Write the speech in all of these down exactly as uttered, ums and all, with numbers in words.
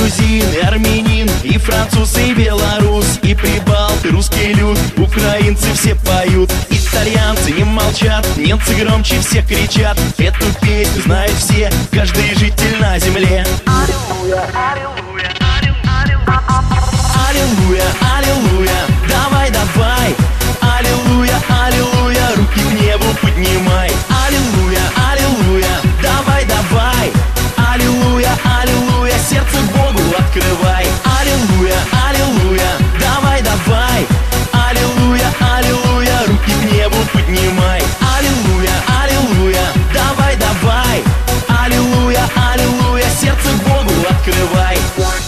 грузин, и армянин, и француз, и белорус, и прибалт, и русский люд. Украинцы все поют, итальянцы не молчат, немцы громче всех кричат. Эту песню знают все, каждый житель на земле. Аллилуйя, аллилуйя, аллилуйя, аллилуйя, давай, давай. Аллилуйя, аллилуйя, руки к небу поднимай. Аллилуйя, аллилуйя, давай, давай. Аллилуйя, аллилуйя, сердце Богу открывай. Аллилуйя, аллилуйя, давай, давай. Аллилуйя, аллилуйя, руки к небу поднимай. Аллилуйя, аллилуйя, давай, давай. Аллилуйя, аллилуйя, сердце Богу открывай.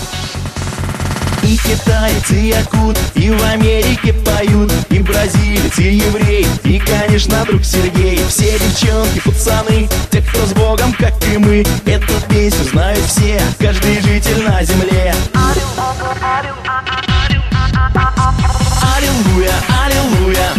И китаец, и якут, и в Америке поют, и бразилец, и еврей, и, конечно, друг Сергей. Все девчонки, пацаны, те, кто с Богом, как и мы, эту песню знают все, каждый житель на земле. Аллилуйя, аллилуйя,